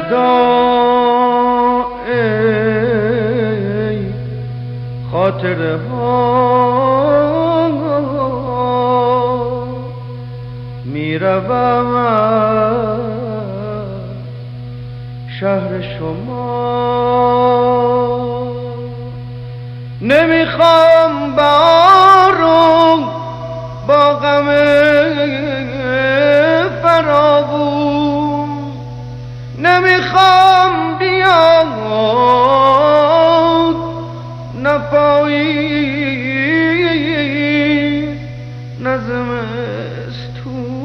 الوداع ای خاطره ها، میروم شهر شما. نمیخوام بهارو با غم فراوون، نمیخوام بیاد نه پاییز نه زمستون.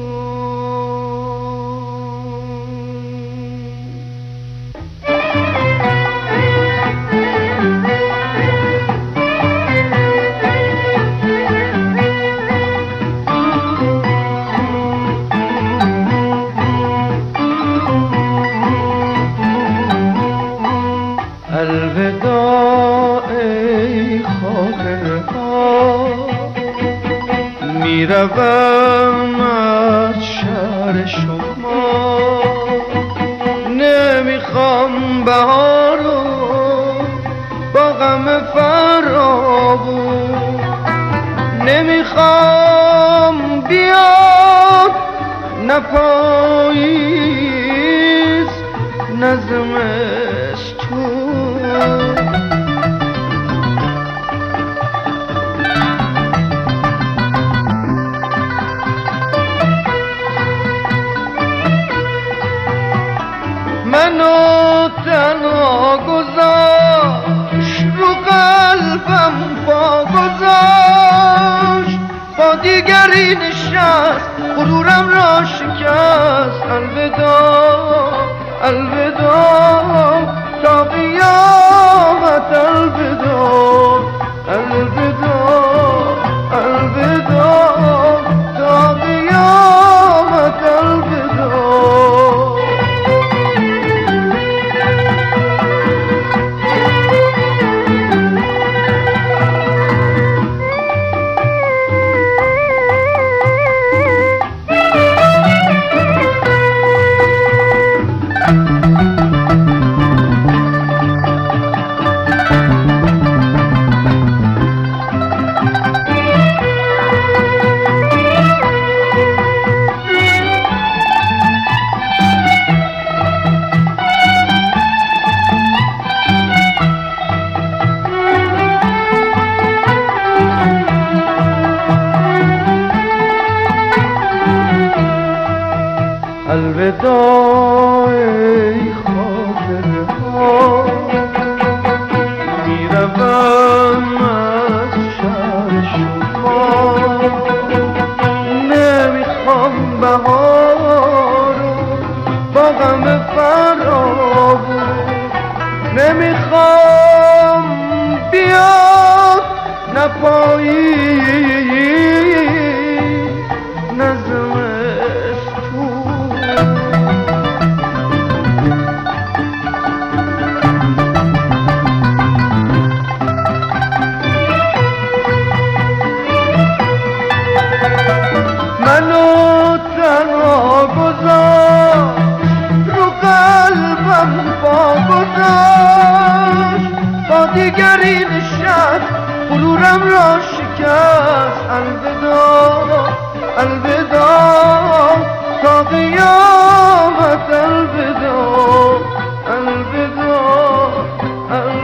الوداع ای خاطره ها، میروم از شهر شما. نمیخوام بهارو با غم فراوون، نمیخوام بیاد نه پاییز نه زمستون. منو تنها گذاشت رو قلبم پا گذاشت، با دیگری نشست غرورم را شکست. الوداع الوداع تا قیامت، الوداع الوداع الوداع تا قیامت، الوداع. الوداع ای خاطره ها، میروم از شهر شما. نمیخوام بهارو با غم فراوون، نمیخوام بیاد نه پاییز نه زمستون. منو تنها گذاشت رو قلبم پا گذاشت، با دیگری نشست غرورم را شکست. الوداع الوداع تا قیامت، الوداع الوداع الوداع.